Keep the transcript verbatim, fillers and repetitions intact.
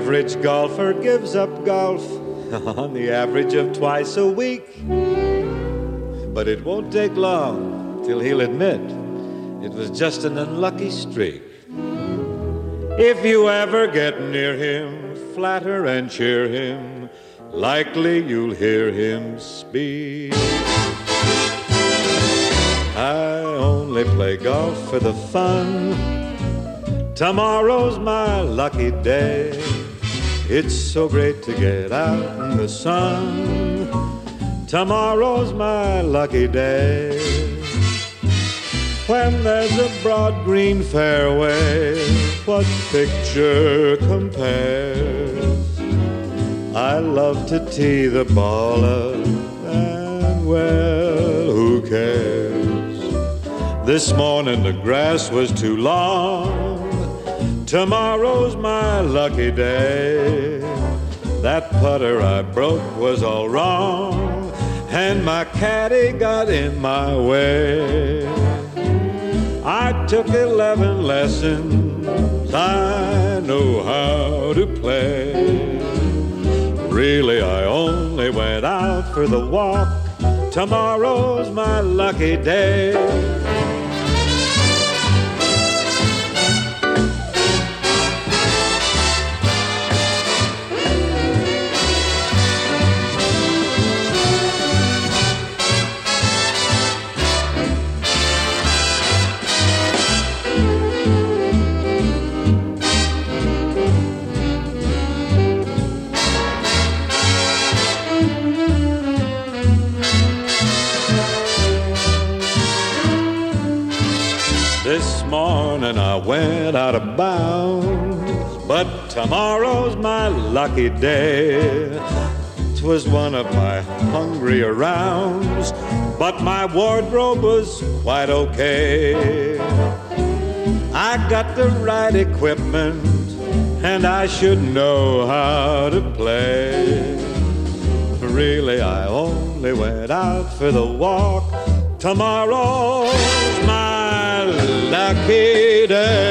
average golfer gives up golf on the average of twice a week. But it won't take long till he'll admit it was just an unlucky streak. If you ever get near him, flatter and cheer him, likely you'll hear him speak. I only play golf for the fun. Tomorrow's my lucky day. It's so great to get out in the sun. Tomorrow's my lucky day. When there's a broad green fairway, what picture compares? I love to tee the ball up, and well, who cares? This morning the grass was too long. Tomorrow's my lucky day. That putter I broke was all wrong, and my caddy got in my way. I took eleven lessons, I know how to play. Really, I only went out for the walk. Tomorrow's my lucky day. This morning I went out of bounds, but tomorrow's my lucky day. 'Twas one of my hungrier rounds, but my wardrobe was quite okay. I got the right equipment, and I should know how to play. Really, I only went out for the walk. Tomorrow's my lucky day.